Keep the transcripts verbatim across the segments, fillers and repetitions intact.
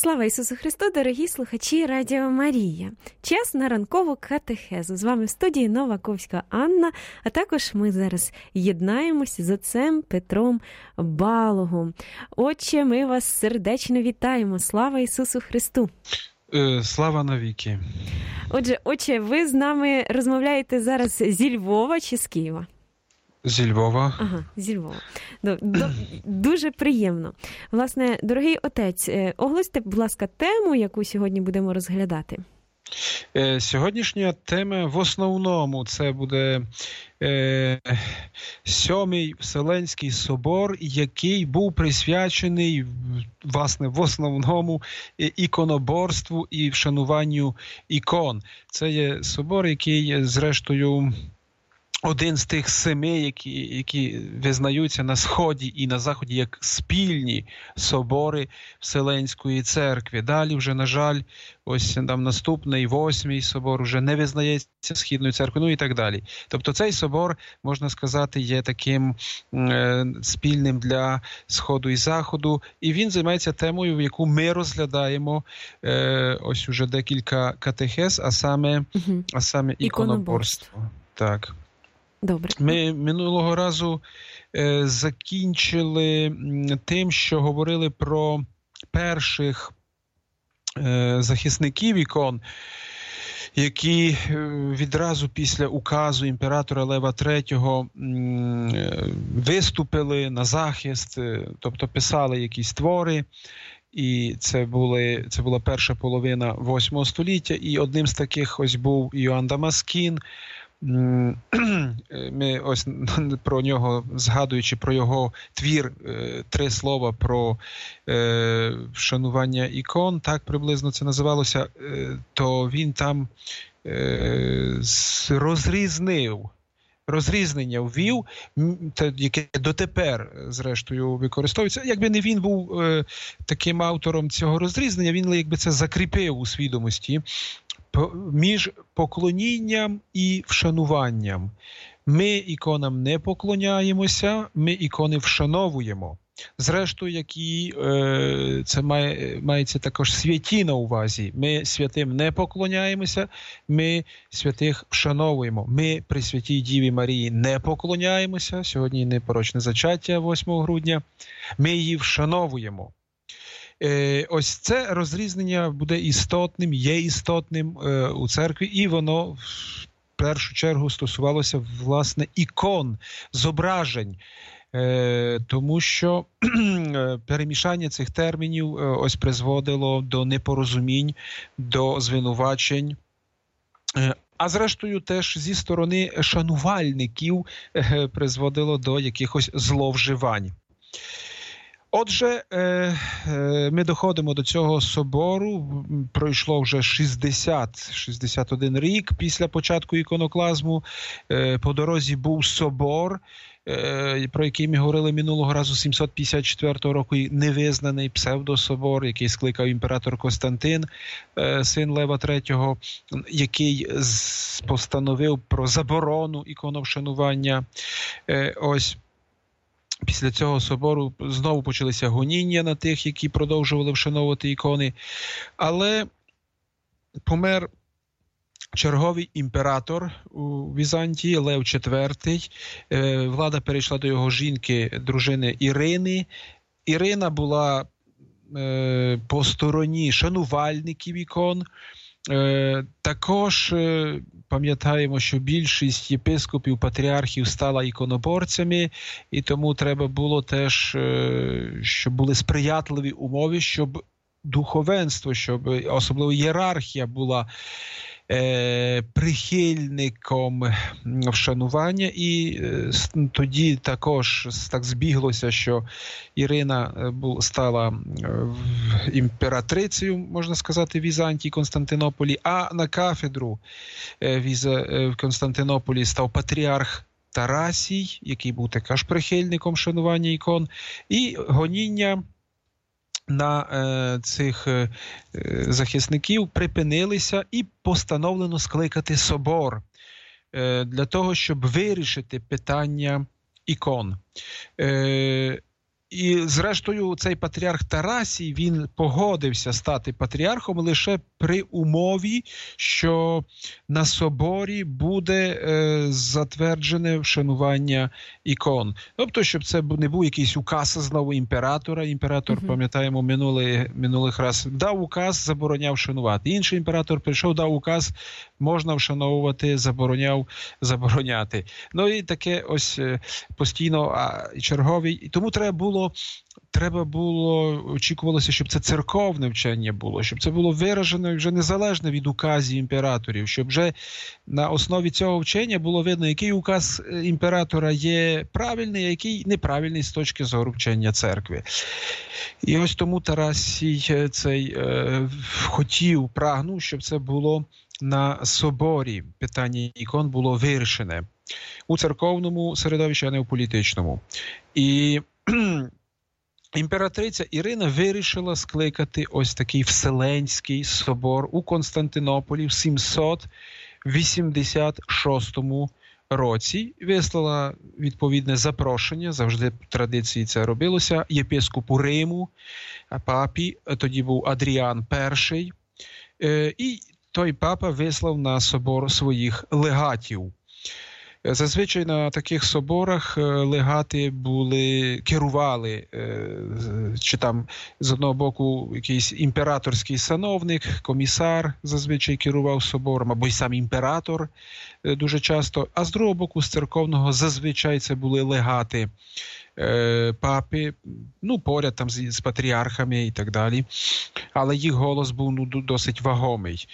Слава Ісусу Христу, дорогі слухачі Радіо Марія. Час на ранкову катехезу. З вами в студії Новаковська Анна, а також ми зараз єднаємося з отцем Петром Балогом. Отче, ми вас сердечно вітаємо. Слава Ісусу Христу! Слава навіки! Отже, отче, ви з нами розмовляєте зараз зі Львова чи з Києва? Зі Львова. Ага, зі Львова. Дуже приємно. Власне, дорогий отець, оголосьте, будь ласка, тему, яку сьогодні будемо розглядати. Сьогоднішня тема в основному це буде е, сьомий Вселенський собор, який був присвячений, власне, в основному іконоборству і вшануванню ікон. Це є собор, який, зрештою, один з тих семи, які, які визнаються на Сході і на Заході як спільні собори Вселенської церкви. Далі вже, на жаль, ось там наступний, восьмий собор вже не визнається Східною церквою, ну і так далі. Тобто цей собор, можна сказати, є таким е, спільним для Сходу і Заходу, і він займається темою, яку ми розглядаємо е, ось уже декілька катехез, а саме, угу. а саме іконоборство. Так. Добре. Ми минулого разу е, закінчили тим, що говорили про перших е, захисників ікон, які відразу після указу імператора Лева третього виступили на захист, тобто писали якісь твори. І це, були, це була перша половина восьмого століття, і одним з таких ось був Йоанн Дамаскін. Ми ось про нього, згадуючи про його твір, три слова про е, вшанування ікон, так приблизно це називалося, е, то він там е, розрізнив, розрізнення ввів, яке дотепер, зрештою, використовується. Якби не він був е, таким автором цього розрізнення, він якби це закріпив у свідомості між поклонінням і вшануванням. Ми іконам не поклоняємося, ми ікони вшановуємо. Зрештою, які е, це має, мається також святі на увазі. Ми святим не поклоняємося, ми святих вшановуємо. Ми при Святій Діві Марії не поклоняємося, сьогодні непорочне зачаття восьмого грудня, ми її вшановуємо. Ось це розрізнення буде істотним, є істотним е, у церкві, і воно в першу чергу стосувалося, власне, ікон, зображень, е, тому що перемішання цих термінів е, ось призводило до непорозумінь, до звинувачень, е, а зрештою теж зі сторони шанувальників е, призводило до якихось зловживань. Отже, ми доходимо до цього собору, пройшло вже шістдесят, шістдесят один рік після початку іконоклазму, по дорозі був собор, про який ми говорили минулого разу, сімсот п'ятдесят четвертого року, невизнаний псевдособор, який скликав імператор Костянтин, син Лева третього, який постановив про заборону іконовшанування. Ось. Після цього собору знову почалися гоніння на тих, які продовжували вшановувати ікони. Але помер черговий імператор у Візантії, Лев четвертий. Влада перейшла до його жінки, дружини Ірини. Ірина була е, по стороні шанувальників ікон. Е, також е, пам'ятаємо, що більшість єпископів, патріархів стала іконоборцями, і тому треба було теж, е, щоб були сприятливі умови, щоб духовенство, щоб особливо ієрархія була е, прихильником вшанування, і е, тоді також так збіглося, що Ірина бу, стала імператрицею, можна сказати, в Візантії, Константинополі, а на кафедру е, в Константинополі став патріарх Тарасій, який був також прихильником вшанування ікон, і гоніння на е, цих е, захисників припинилися, і постановлено скликати собор е, для того, щоб вирішити питання ікон. Е, І, зрештою, цей патріарх Тарасій, він погодився стати патріархом лише при умові, що на соборі буде е, затверджене вшанування ікон. Тобто, щоб це не був якийсь указ знову імператора. Імператор, uh-huh. пам'ятаємо, минулий, минулих раз дав указ, забороняв вшанувати. Інший імператор прийшов, дав указ, можна вшановувати, забороняв забороняти. Ну і таке ось постійно а, черговий. І тому треба було Треба було, очікувалося, щоб це церковне вчення було, щоб це було виражено вже незалежно від указів імператорів, щоб вже на основі цього вчення було видно, який указ імператора є правильний, а який неправильний з точки зору вчення церкви. І ось тому Тарасій цей е, хотів, прагнув, щоб це було на соборі. Питання ікон було вирішене у церковному середовищі, а не у політичному. І імператриця Ірина вирішила скликати ось такий Вселенський собор у Константинополі в сімсот вісімдесят шостому році. Вислала відповідне запрошення, завжди в традиції це робилося, єпископу Риму, папі, тоді був Адріан І. І той папа вислав на собор своїх легатів. Зазвичай на таких соборах легати були, керували, чи там з одного боку якийсь імператорський сановник, комісар зазвичай керував собором, або й сам імператор дуже часто, а з другого боку з церковного зазвичай це були легати папи, ну поряд там з, з патріархами і так далі, але їх голос був ну, досить вагомий.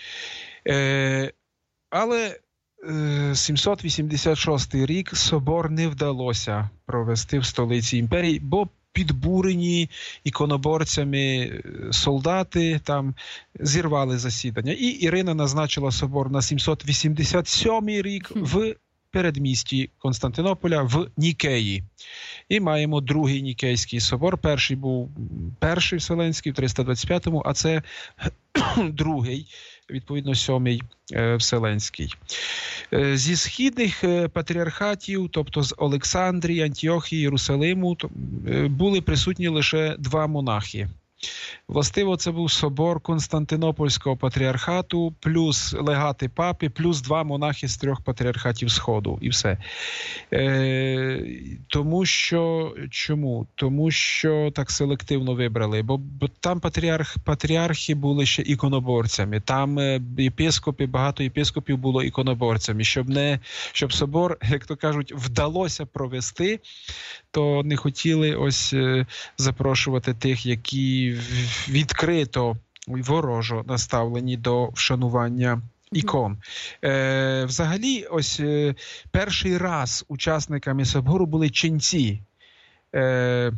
Але сімсот вісімдесят шостий рік собор не вдалося провести в столиці імперії, бо підбурені іконоборцями солдати там зірвали засідання. І Ірина назначила собор на сімсот вісімдесят сьомий рік в передмісті Константинополя в Нікеї. І маємо другий Нікейський собор. Перший був перший Вселенський в триста двадцять п'ятому, а це другий, відповідно, сьомий е, Вселенський. Е, зі східних е, патріархатів, тобто з Олександрії, Антіохії, Єрусалиму, то, е, були присутні лише два монахи. Властиво, це був собор Константинопольського патріархату, плюс легати папи, плюс два монахи з трьох патріархатів Сходу. І все. Е, тому що, чому? Тому що так селективно вибрали. Бо, бо там патріарх, патріархи були ще іконоборцями. Там єпископи, багато єпископів було іконоборцями. Щоб, не, щоб собор, як то кажуть, вдалося провести, то не хотіли ось запрошувати тих, які відкрито і ворожо наставлені до вшанування ікон. Е, взагалі, ось е, перший раз учасниками собору були ченці. Е,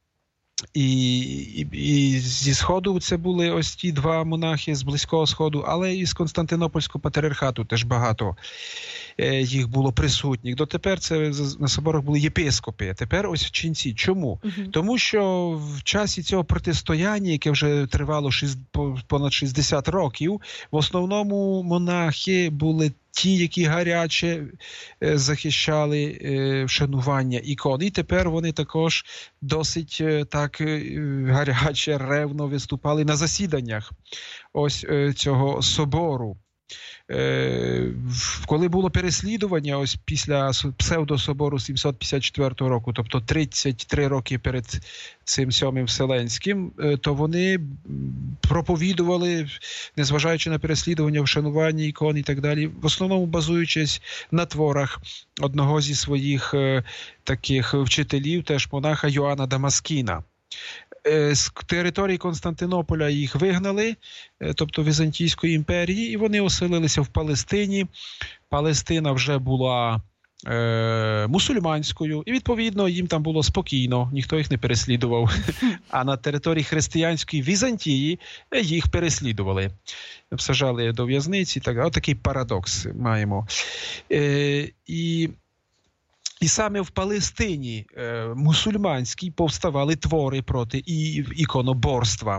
І, і, і зі Сходу це були ось ті два монахи з Близького Сходу, але і з Константинопольського патріархату теж багато е, їх було присутніх. Дотепер це на соборах були єпископи, а тепер ось ченці. Чому? Uh-huh. Тому що в часі цього протистояння, яке вже тривало шість, понад шістдесят років, в основному монахи були ті, які гаряче е, захищали е, вшанування ікон. І тепер вони також досить е, так е, гаряче, ревно виступали на засіданнях ось е, цього собору. Е, коли було переслідування ось після псевдособору сімсот п'ятдесят четвертого року, тобто тридцять три роки перед цим сьомим Вселенським, е, то вони проповідували, незважаючи на переслідування, вшанування ікон і так далі, в основному базуючись на творах одного зі своїх е, таких вчителів, теж монаха Йоанна Дамаскіна. З території Константинополя їх вигнали, тобто Візантійської імперії, і вони оселилися в Палестині. Палестина вже була е, мусульманською, і, відповідно, їм там було спокійно, ніхто їх не переслідував. А на території християнської Візантії їх переслідували. Сажали до в'язниці. Так, от такий парадокс маємо. Е, і... І саме в Палестині е, мусульманській повставали твори проти і, іконоборства.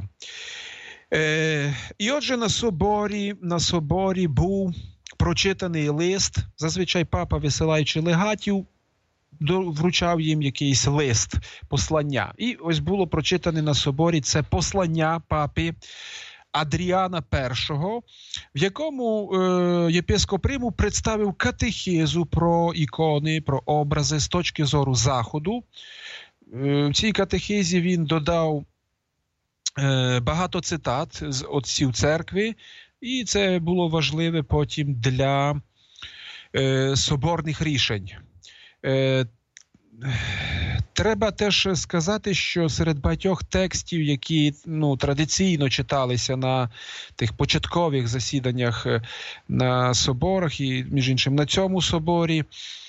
Е, і отже, на соборі, на соборі був прочитаний лист, зазвичай папа, висилаючи легатів, вручав їм якийсь лист, послання. І ось було прочитане на соборі це послання папи Адріана першого, в якому е, єпископ Риму представив катехизу про ікони, про образи з точки зору Заходу. Е, в цій катехизі він додав е, багато цитат з отців церкви, і це було важливе потім для е, соборних рішень. Е, Треба теж сказати, що серед багатьох текстів, які ну, традиційно читалися на тих початкових засіданнях на соборах і, між іншим, на цьому соборі,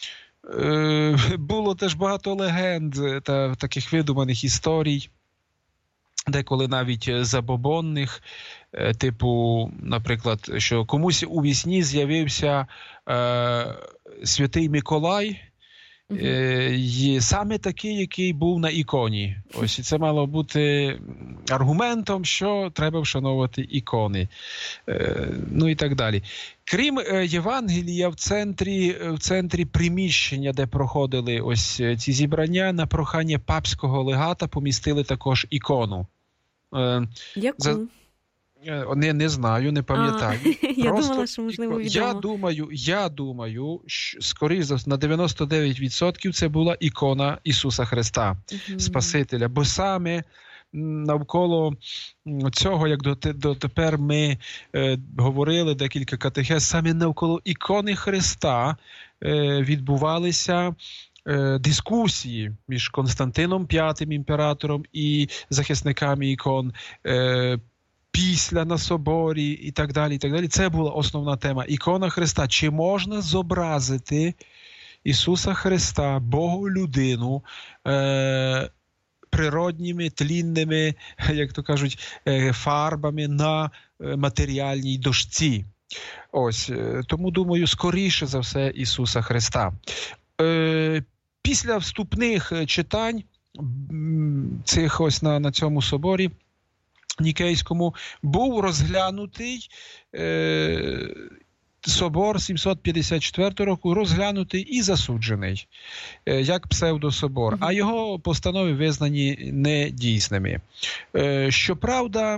е, було теж багато легенд та таких видуманих історій, деколи навіть забобонних, е, типу, наприклад, що комусь у вісні з'явився е, святий Миколай, Uh-huh. саме такий, який був на іконі. Ось і це мало бути аргументом, що треба вшановувати ікони. Ну і так далі. Крім Євангелія, в центрі, в центрі приміщення, де проходили ось ці зібрання, на прохання папського легата помістили також ікону. Яку? За... Не, не знаю, не пам'ятаю. А, я Просто, думала, що, можливо, відомо. Я думаю, я думаю, що, скоріш за все, на дев'яносто дев'ять відсотків це була ікона Ісуса Христа, uh-huh. Спасителя. Бо саме навколо цього, як дотепер ми е, говорили декілька катехез, саме навколо ікони Христа е, відбувалися е, дискусії між Константином п'ятим імператором і захисниками ікон, е, після на соборі і так далі, і так далі. Це була основна тема. Ікона Христа. Чи можна зобразити Ісуса Христа, Богу-людину, е- природніми, тлінними, як то кажуть, е- фарбами на матеріальній дошці? Ось. Тому, думаю, скоріше за все Ісуса Христа. Е- після вступних читань цих ось на, на цьому соборі Нікейському був розглянутий е, собор сімсот п'ятдесят четвертого року, розглянутий і засуджений, е, як псевдособор, а його постанови визнані недійсними. Е, щоправда,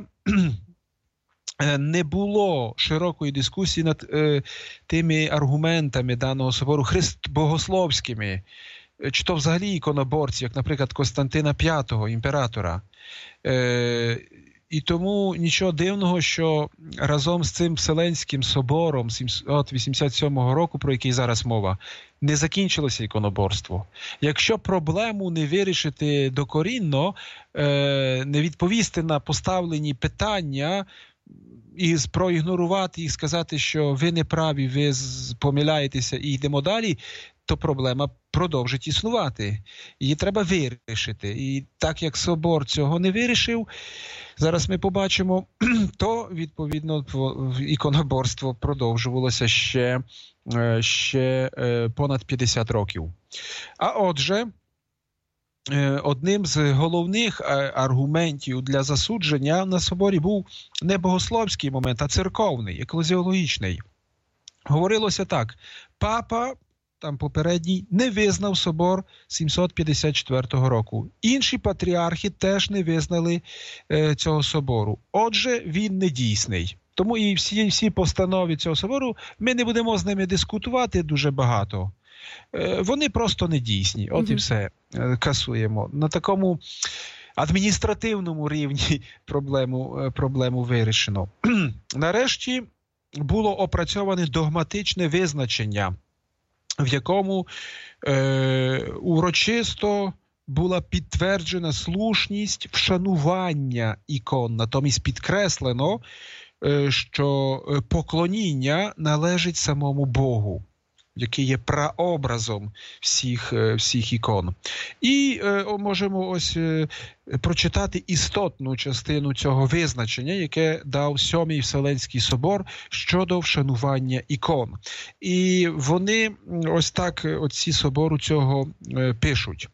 не було широкої дискусії над е, тими аргументами даного собору христ богословськими, чи то взагалі іконоборці, як, наприклад, Константина п'ятого, імператора. Е, І тому нічого дивного, що разом з цим Вселенським собором сімсот вісімдесят сьомого року, про який зараз мова, не закінчилося іконоборство. Якщо проблему не вирішити докорінно, не відповісти на поставлені питання і проігнорувати їх, сказати, що ви не праві, ви помиляєтеся і йдемо далі, то проблема продовжить існувати. Її треба вирішити. І так як собор цього не вирішив, зараз ми побачимо, то, відповідно, іконоборство продовжувалося ще, ще понад п'ятдесят років. А отже, одним з головних аргументів для засудження на соборі був не богословський момент, а церковний, еклезіологічний. Говорилося так: папа, там попередній, не визнав собор сімсот п'ятдесят четвертого року. Інші патріархи теж не визнали е, цього собору. Отже, він недійсний. Тому і всі, всі постанови цього собору, ми не будемо з ними дискутувати дуже багато. Е, вони просто недійсні. От mm-hmm. і все. Е, касуємо. На такому адміністративному рівні проблему, е, проблему вирішено. Нарешті було опрацьоване догматичне визначення, в якому е, урочисто була підтверджена слушність вшанування ікон. Натомість підкреслено, е, що поклоніння належить самому Богу, який є прообразом всіх, всіх ікон. І е, можемо ось е, прочитати істотну частину цього визначення, яке дав Сьомий Вселенський собор щодо вшанування ікон. І вони ось так, оці собору цього е, пишуть.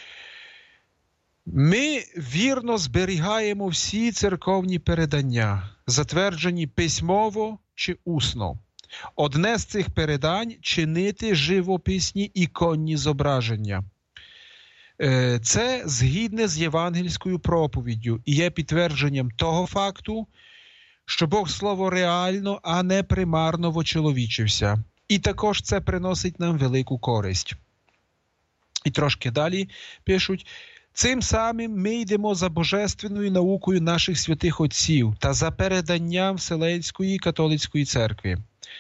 Ми вірно зберігаємо всі церковні передання, затверджені письмово чи усно, Одне з цих передань – чинити живописні іконні зображення. Це згідне з євангельською проповіддю і є підтвердженням того факту, що Бог Слово реально, а не примарно вочеловічився. І також це приносить нам велику користь. І трошки далі пишуть: цим самим ми йдемо за божественною наукою наших святих отців та за переданням Вселенської католицької церкви.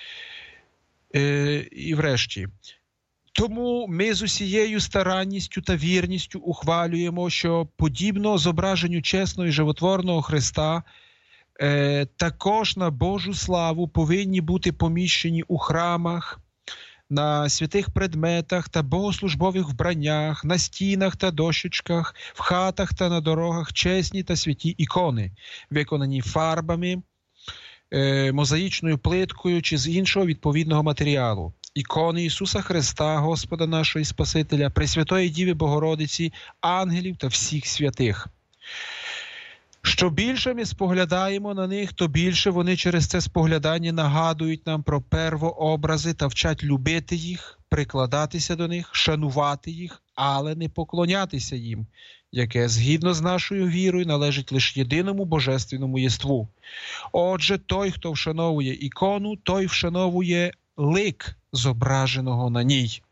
Е, і врешті. Тому ми з усією старанністю та вірністю ухвалюємо, що подібно зображенню чесного і животворного Христа е, також на Божу славу повинні бути поміщені у храмах, на святих предметах та богослужбових вбраннях, на стінах та дощечках, в хатах та на дорогах чесні та святі ікони, виконані фарбами, е, мозаїчною плиткою чи з іншого відповідного матеріалу. Ікони Ісуса Христа, Господа нашого і Спасителя, Пресвятої Діви Богородиці, ангелів та всіх святих. Що більше ми споглядаємо на них, то більше вони через це споглядання нагадують нам про первообрази та вчать любити їх, прикладатися до них, шанувати їх, але не поклонятися їм, яке згідно з нашою вірою належить лише єдиному божественному єству. Отже, той, хто вшановує ікону, той вшановує лик зображеного на ній.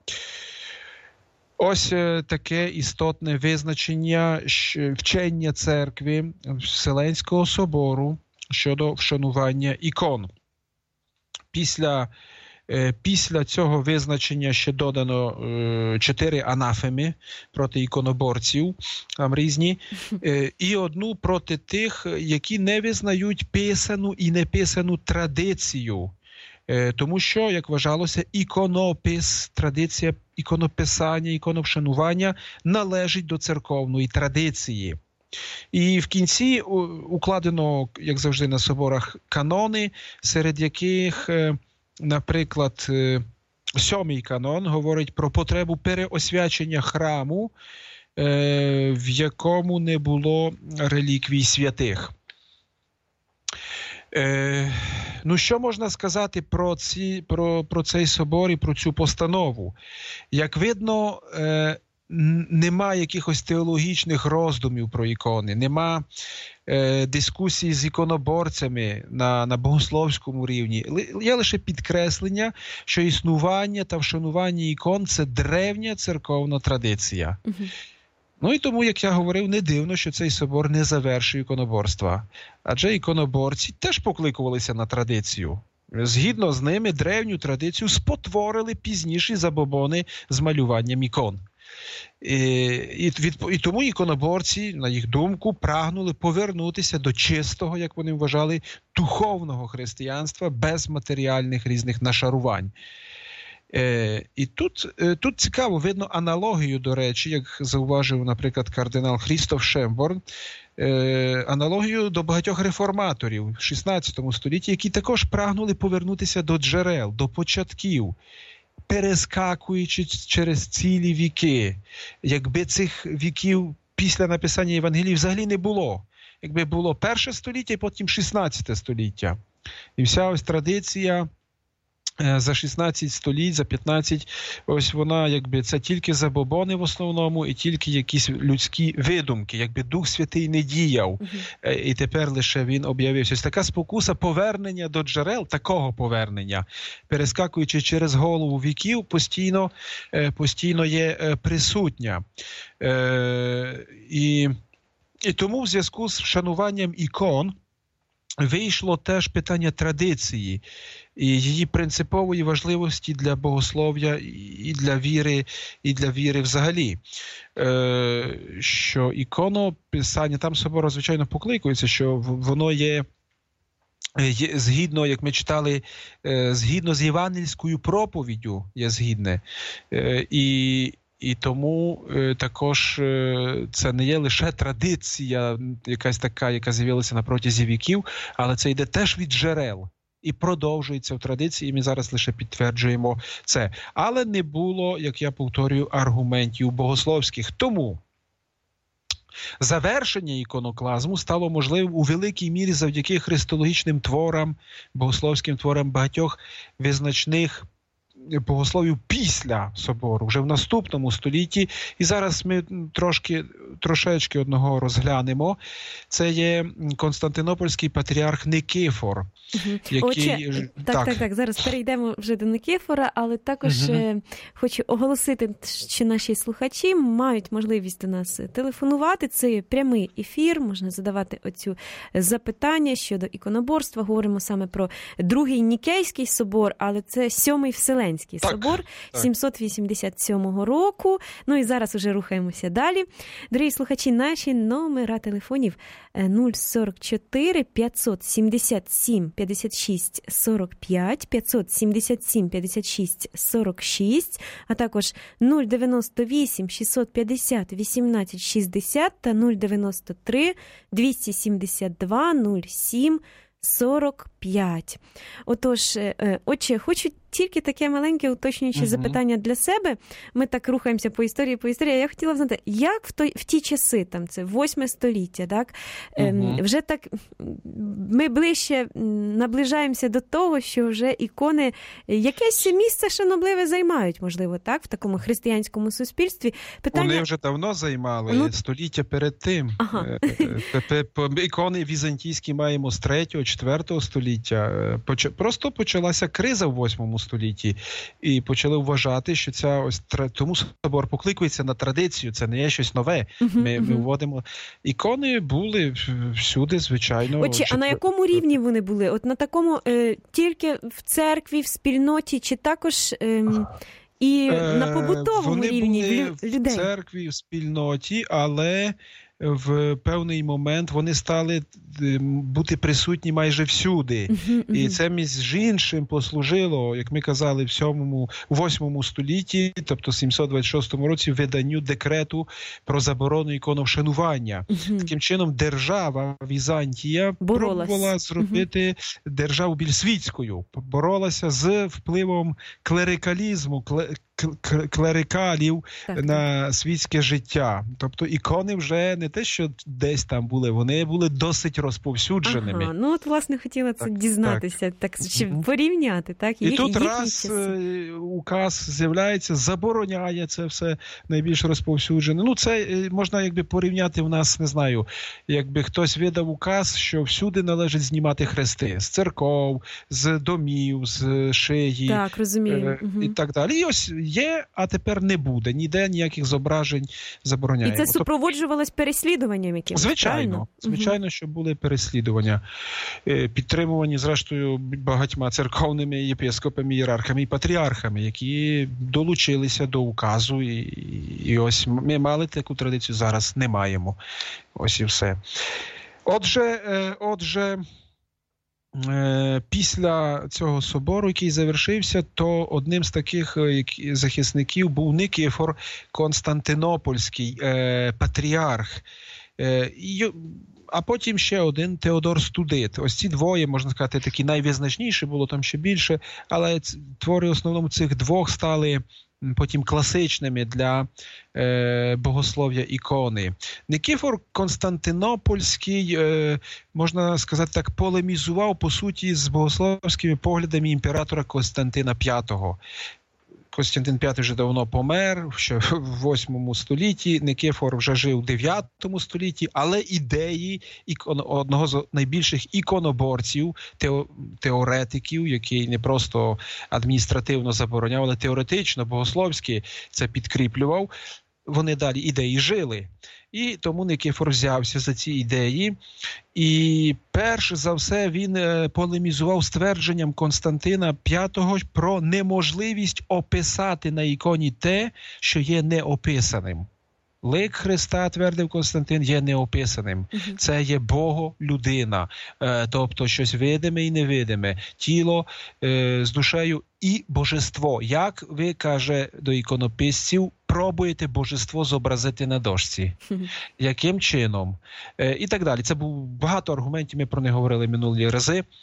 Ось таке істотне визначення вчення церкви Вселенського собору щодо вшанування ікон. Після, після цього визначення ще додано чотири анафеми проти іконоборців, там різні, і одну проти тих, які не визнають писану і неписану традицію. Тому що, як вважалося, іконопис, традиція іконописання, іконовшанування належить до церковної традиції. І в кінці укладено, як завжди на соборах, канони, серед яких, наприклад, сьомий канон говорить про потребу переосвячення храму, в якому не було реліквій святих. Е, ну, що можна сказати про, ці, про, про цей собор і про цю постанову? Як видно, е, нема якихось теологічних роздумів про ікони, нема е, дискусій з іконоборцями на, на богословському рівні. Є лише підкреслення, що існування та вшанування ікон – це древня церковна традиція. Угу. Ну і тому, як я говорив, не дивно, що цей собор не завершує іконоборства. Адже іконоборці теж покликувалися на традицію. Згідно з ними, древню традицію спотворили пізніші забобони з малюванням ікон. І, і, від, і тому іконоборці, на їх думку, прагнули повернутися до чистого, як вони вважали, духовного християнства без матеріальних різних нашарувань. Е, і тут, е, тут цікаво, видно аналогію, до речі, як зауважив, наприклад, кардинал Хрістоф Шемборн, е, аналогію до багатьох реформаторів в шістнадцятому столітті, які також прагнули повернутися до джерел, до початків, перескакуючи через цілі віки. Якби цих віків після написання Євангелії взагалі не було. Якби було перше століття і потім шістнадцяте століття. І вся ось традиція за шістнадцять століть, за п'ятнадцять, ось вона, якби, це тільки забобони в основному і тільки якісь людські видумки, якби Дух Святий не діяв, uh-huh. і тепер лише він об'явився. Ось така спокуса повернення до джерел, такого повернення, перескакуючи через голову віків, постійно, постійно є присутня. І, і тому в зв'язку з вшануванням ікон вийшло теж питання традиції і її принципової важливості для богослов'я і для віри, і для віри взагалі. Е, що іконописання, там собор, звичайно, покликується, що воно є, є згідно, як ми читали, е, згідно з євангельською проповіддю є згідне. Е, і І тому е, також е, це не є лише традиція, якась така, яка з'явилася на протязі віків, але це йде теж від джерел і продовжується в традиції, і ми зараз лише підтверджуємо це. Але не було, як я повторюю, аргументів богословських. Тому Завершення іконоклазму стало можливим у великій мірі завдяки христологічним творам, богословським творам багатьох визначних богословів після собору, вже в наступному столітті. І зараз ми трошки, трошечки одного розглянемо. Це є Константинопольський патріарх Никифор. Угу. Який... Отже, так, так, так, так, зараз перейдемо вже до Никифора, але також угу. хочу оголосити, що наші слухачі мають можливість до нас телефонувати. Це прямий ефір, можна задавати оцю запитання щодо іконоборства. Говоримо саме про Другий Нікейський собор, але це Сьомий Вселенський так, собор так. сімсот вісімдесят сьомого року. Ну і зараз вже рухаємося далі. Дорогі слухачі, наші номера телефонів нуль сорок чотири п'ятсот сімдесят сім п'ятдесят шість сорок п'ять, п'ятсот сімдесят сім п'ятдесят шість сорок шість, а також нуль дев'яносто вісім шістсот п'ятдесят вісімнадцять шістдесят та нуль дев'яносто три двісті сімдесят два нуль сім сорок п'ять. Отож, отче, хочу тільки таке маленьке уточнююче uh-huh. запитання для себе. Ми так рухаємося по історії, по історії. Я хотіла б знати, як в, той, в ті часи, там це восьме століття, так, uh-huh. вже так ми ближче наближаємося до того, що вже ікони якесь місце шанобливе займають, можливо, так, в такому християнському суспільстві. Питання... Вони вже давно займали, ну... століття перед тим. Ага. Ікони візантійські маємо з третього, четвертого століття. Просто почалася криза в восьмому столітті, і почали вважати, що ця ось тому собор покликується на традицію, це не є щось нове. Uh-huh, ми, uh-huh. ми вводимо. Ікони були всюди, звичайно. Отже, а на якому рівні вони були? От на такому, е, тільки в церкві, в спільноті, чи також е, і е, на побутовому вони рівні були людей? В церкві, в спільноті, але в певний момент вони стали бути присутні майже всюди. Uh-huh, uh-huh. І це між іншим послужило, як ми казали, в сьомому, восьмому столітті, тобто сімсот двадцять шостому році, виданню декрету про заборону іконовшанування. Uh-huh. Таким чином, держава Візантія боролась. пробувала зробити uh-huh. державу більш світською, боролася з впливом клерикалізму, клерикалів так, на так. світське життя. Тобто ікони вже не те, що десь там були, вони були досить розповсюдженими. Ага, ну от, власне, хотіла це так, дізнатися, так, так чи порівняти, так? І, і тут раз часи. Указ з'являється, забороняє це все найбільш розповсюджене. Ну, це можна якби порівняти в нас, не знаю, якби хтось видав указ, що всюди належить знімати хрести. З церков, з домів, з шиї. Так, розумію. Е, угу. І так далі. І ось є, а тепер не буде. Ніде ніяких зображень забороняємо. І це супроводжувалось переслідуванням якимось? Звичайно. Правильно? Звичайно, угу. що були переслідування. Підтримувані, зрештою, багатьма церковними єпископами, ієрархами і патріархами, які долучилися до указу. І, і ось ми мали таку традицію, зараз не маємо. Ось і все. Отже, отже, після цього собору, який завершився, то одним з таких захисників був Никифор Константинопольський, патріарх. А потім ще один Теодор Студит. Ось ці двоє, можна сказати, такі найвизначніші, було там ще більше, але твори в основному цих двох стали потім класичними для е, богослов'я ікони. Никифор Константинопольський, е, можна сказати так, полемізував, по суті, з богословськими поглядами імператора Костянтина П'ятого. Костянтин П'ятий вже давно помер, ще в восьмому столітті, Никифор вже жив в дев'ятому столітті, але ідеї ікон... одного з найбільших іконоборців, тео... теоретиків, який не просто адміністративно забороняв, але теоретично, богословськи це підкріплював, вони далі ідеї жили. І тому Никифор взявся за ці ідеї. І перш за все він полемізував з твердженням Константина П'ятого про неможливість описати на іконі те, що є неописаним. Лик Христа, твердив Константин, є неописаним. Uh-huh. Це є Бого-людина, е, тобто щось видиме і невидиме, тіло е, з душею і божество. Як ви, каже до іконописців, пробуєте божество зобразити на дошці? Uh-huh. Яким чином? Е, і так далі. Це був багато аргументів, ми про них говорили минулі рази.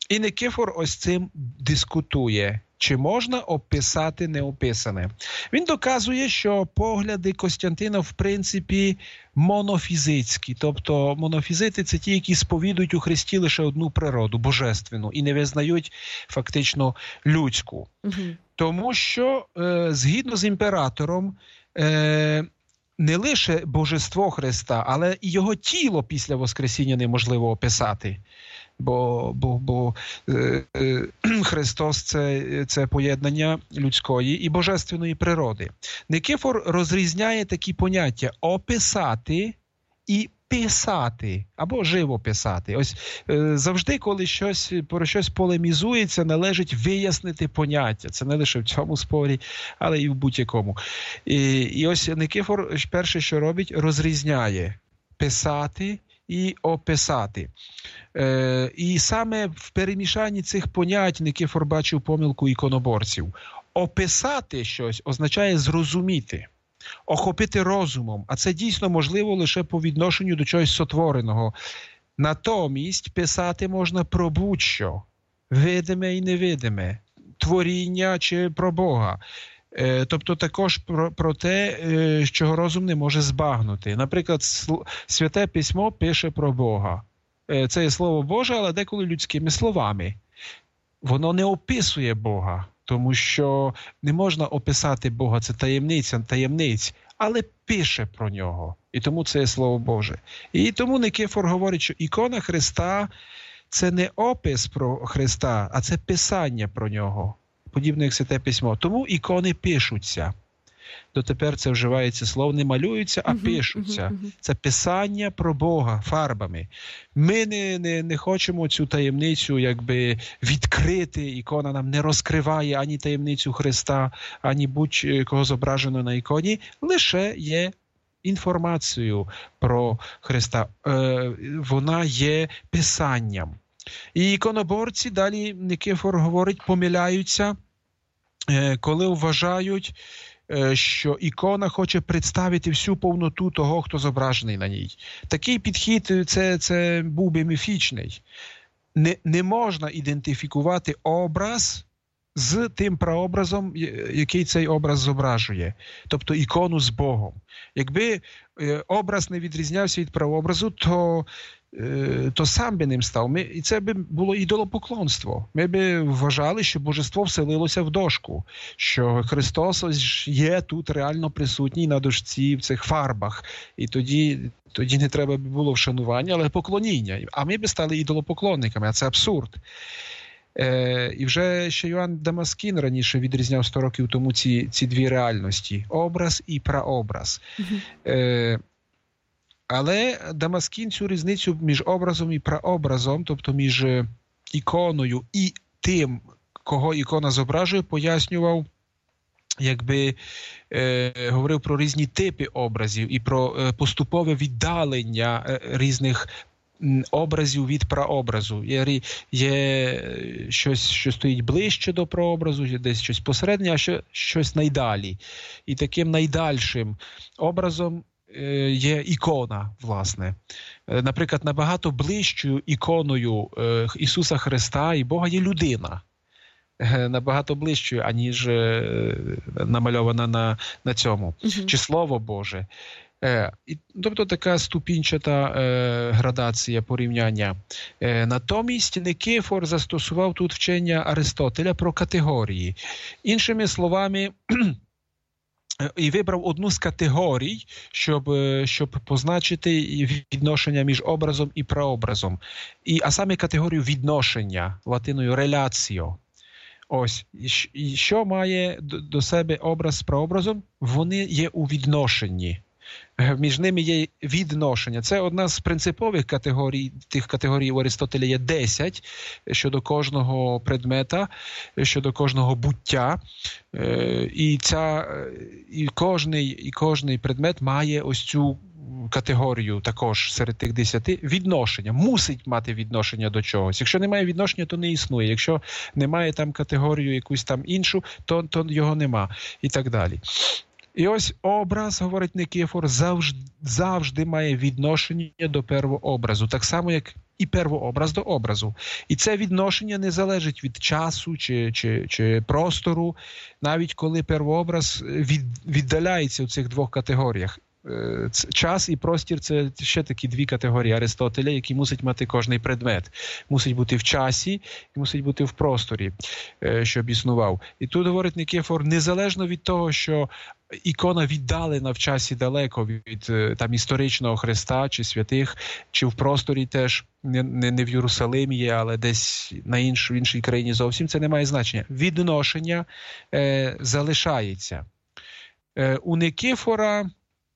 І Никифор ось цим дискутує. Чи можна описати неописане? Він доказує, що погляди Костянтина, в принципі, монофізицькі. Тобто монофізити – це ті, які сповідують у Христі лише одну природу, божественну, і не визнають фактично людську. Угу. Тому що, е, згідно з імператором, е, не лише божество Христа, але і його тіло після Воскресіння неможливо описати. Бо, бо, бо е, е, Христос це, це поєднання людської і божественної природи. Никифор розрізняє такі поняття описати і писати, або живописати. Ось е, завжди, коли щось, про щось полемізується, належить вияснити поняття. Це не лише в цьому спорі, але і в будь-якому. І, і ось Никифор перше, що робить, розрізняє писати і описати. Е, і саме в перемішанні цих понять Никифор бачив помилку іконоборців. Описати щось означає зрозуміти, охопити розумом, а це дійсно можливо лише по відношенню до чогось сотвореного. Натомість писати можна про будь-що, видиме і невидиме, творіння чи про Бога. Тобто також про, про те, що розум не може збагнути. Наприклад, Святе Письмо пише про Бога. Це є Слово Боже, але деколи людськими словами. Воно не описує Бога, тому що не можна описати Бога, це таємниця, таємниць, але пише про нього. І тому це є Слово Боже. І тому Никифор говорить, що ікона Христа – це не опис про Христа, а це писання про нього. Подібно як Святе Письмо. Тому ікони пишуться. Дотепер це вживається слово, не малюються, а uh-huh, пишуться. Uh-huh, uh-huh. Це писання про Бога фарбами. Ми не, не, не хочемо цю таємницю якби відкрити. Ікона нам не розкриває ані таємницю Христа, ані будь-кого зображено на іконі. Лише є інформацією про Христа. Е, вона є писанням. І іконоборці, далі Никифор говорить, помиляються, коли вважають, що ікона хоче представити всю повноту того, хто зображений на ній. Такий підхід – це, це був би міфічний. Не, не можна ідентифікувати образ з тим прообразом, який цей образ зображує. Тобто ікону з Богом. Якби образ не відрізнявся від прообразу, то то сам би ним став. Ми, і це би було ідолопоклонство. Ми би вважали, що божество вселилося в дошку, що Христос ось є тут реально присутній на дошці в цих фарбах. І тоді, тоді не треба би було вшанування, але поклоніння. А ми би стали ідолопоклонниками, а це абсурд. Е, і вже ще Йоанн Дамаскін раніше відрізняв сто років тому ці, ці дві реальності – образ і праобраз. Mm-hmm. Е, Але Дамаскін цю різницю між образом і прообразом, тобто між іконою і тим, кого ікона зображує, пояснював, якби е, говорив про різні типи образів і про е, поступове віддалення е, різних образів від прообразу. Є, є щось, що стоїть ближче до прообразу, є десь щось посереднє, а що, щось найдалі. І таким найдальшим образом є ікона, власне. Наприклад, набагато ближчою іконою Ісуса Христа і Бога є людина. Набагато ближчою, аніж намальована на, на цьому. Uh-huh. Чи Слово Боже. І, тобто така ступінчата е, градація порівняння. Е, натомість Никифор застосував тут вчення Аристотеля про категорії. Іншими словами, і вибрав одну з категорій, щоб, щоб позначити відношення між образом і прообразом. І, а саме категорію відношення, латиною «реляціо». Ось, і що має до себе образ з прообразом? Вони є у відношенні. Між ними є відношення. Це одна з принципових категорій, тих категорій у Аристотеля є десять щодо кожного предмета, щодо кожного буття. І, ця, і, кожний, і кожний предмет має ось цю категорію також серед тих десяти відношення. Мусить мати відношення до чогось. Якщо немає відношення, то не існує. Якщо немає там категорію якусь там іншу, то, то його нема. І так далі. І ось образ, говорить Никифор, завжди, завжди має відношення до первообразу. Так само, як і первообраз до образу. І це відношення не залежить від часу чи, чи, чи простору, навіть коли первообраз від, віддаляється у цих двох категоріях. Час і простір – це ще такі дві категорії Аристотеля, які мусить мати кожний предмет. Мусить бути в часі і мусить бути в просторі, щоб існував. І тут говорить Никифор, незалежно від того, що ікона віддалена в часі далеко від там історичного Христа чи святих, чи в просторі теж, не, не, не в Єрусалимі є, але десь на інш, в іншій країні зовсім, це не має значення. Відношення е, залишається. Е, у Никифора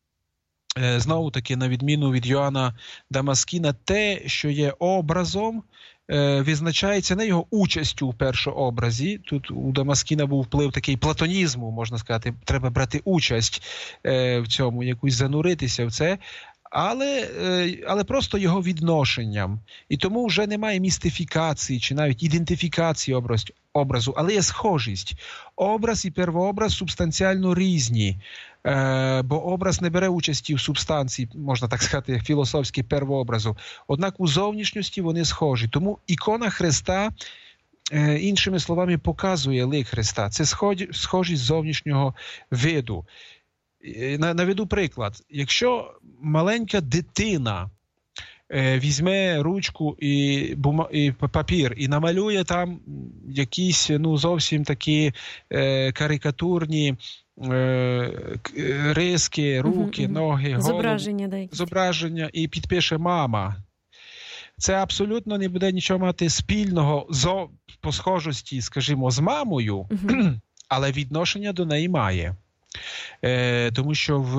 знову таки, на відміну від Йоанна Дамаскіна, те, що є образом, визначається не його участю в першообразі. Тут у Дамаскіна був вплив такий платонізму, можна сказати, треба брати участь в цьому, якусь зануритися в це, але, але просто його відношенням. І тому вже немає містифікації чи навіть ідентифікації образ, образу, але є схожість. Образ і первообраз субстанціально різні, е, бо образ не бере участі в субстанції, можна так сказати, філософській первообразу. Однак у зовнішності вони схожі. Тому ікона Христа, е, іншими словами, показує лик Христа. Це схожість зовнішнього виду. Наведу приклад. Якщо маленька дитина е, візьме ручку і, бума, і папір і намалює там якісь ну, зовсім такі е, карикатурні е, риски, руки, uh-huh, uh-huh. ноги, голову, зображення, да, зображення і підпише «мама». Це абсолютно не буде нічого мати спільного зо, по схожості, скажімо, з мамою, uh-huh. але відношення до неї має. Е, тому що в,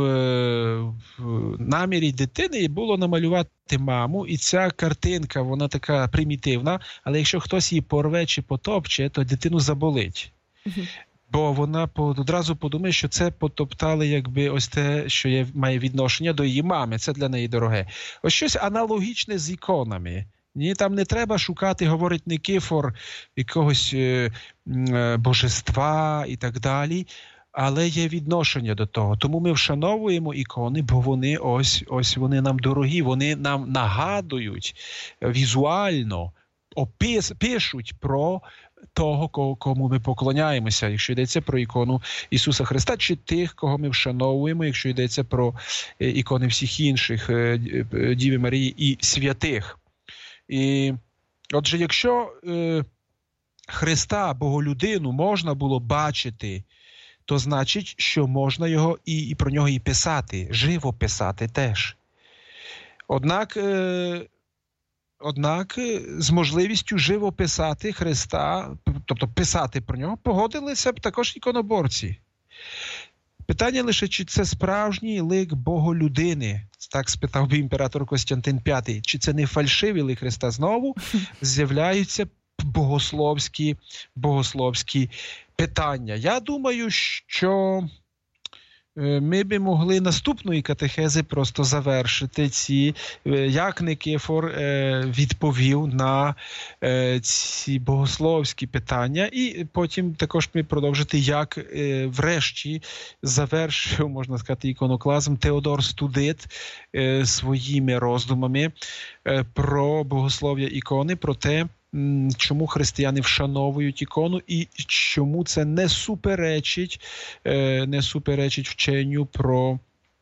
в намірі дитини було намалювати маму, і ця картинка, вона така примітивна, але якщо хтось її порве чи потопче, то дитину заболить. Uh-huh. Бо вона одразу подумає, що це потоптали якби ось те, що є, має відношення до її мами, це для неї дороге. Ось щось аналогічне з іконами. Ні, там не треба шукати, говорить Никифор, якогось е, е, божества і так далі. Але є відношення до того. Тому ми вшановуємо ікони, бо вони ось, ось вони нам дорогі, вони нам нагадують візуально, опис, пишуть про того, кому ми поклоняємося, якщо йдеться про ікону Ісуса Христа, чи тих, кого ми вшановуємо, якщо йдеться про ікони всіх інших, Діви Марії і святих. І, отже, якщо е, Христа, Боголюдину, можна було бачити, то значить, що можна його і, і про нього і писати, живо писати теж. Однак, е, однак з можливістю живо писати Христа, тобто писати про нього, погодилися б також іконоборці. Питання лише, чи це справжній лик Боголюдини, так спитав би імператор Костянтин П'ятий, чи це не фальшивий лик Христа. Знову з'являються богословські, богословські питання. Я думаю, що ми би могли наступної катехези просто завершити ці, як Никифор відповів на ці богословські питання, і потім також ми продовжити, як врешті завершив, можна сказати, іконоклазм Теодор Студит своїми роздумами про богослов'я ікони, про те, чому християни вшановують ікону і чому це не суперечить, не суперечить вченню про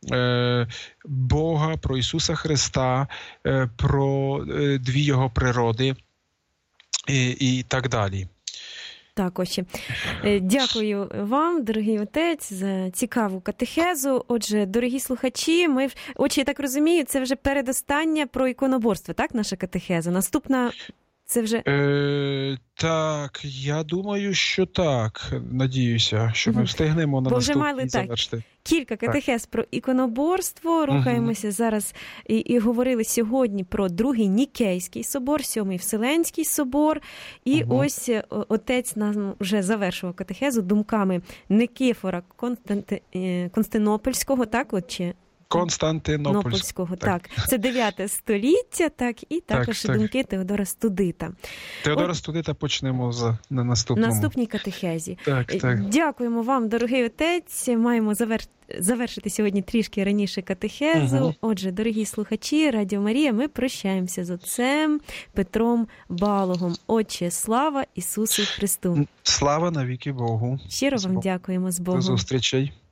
Бога, про Ісуса Христа, про дві його природи і, і так далі. Так, ось. Дякую вам, дорогий отець, за цікаву катехезу. Отже, дорогі слухачі, ми, отже, я так розумію, це вже передостання про іконоборство, так, наша катехеза? Наступна це вже... Е, так, я думаю, що так. Надіюся, що ми встигнемо на наступній завершити. Кілька катехез про іконоборство. Рухаємося угу. зараз і, і говорили сьогодні про другий Нікейський собор, сьомий Вселенський собор. І угу. ось отець нам вже завершував катехезу думками Никифора Константи... Константинопольського, так, от чи... Константинопольського. Так. так, це дев'яте століття, так, і також так, думки так. Теодора Студита. Теодора От... Студита почнемо за, на наступному. Наступній катехезі. Так, так. Дякуємо вам, дорогий отець. Маємо завершити. Завершити сьогодні трішки раніше катехезу. Угу. Отже, дорогі слухачі, Радіо Марія, ми прощаємося з отцем Петром Балогом. Отче, слава Ісусу Христу! Слава навіки Богу! Щиро вам дякуємо з Богом. До зустрічей!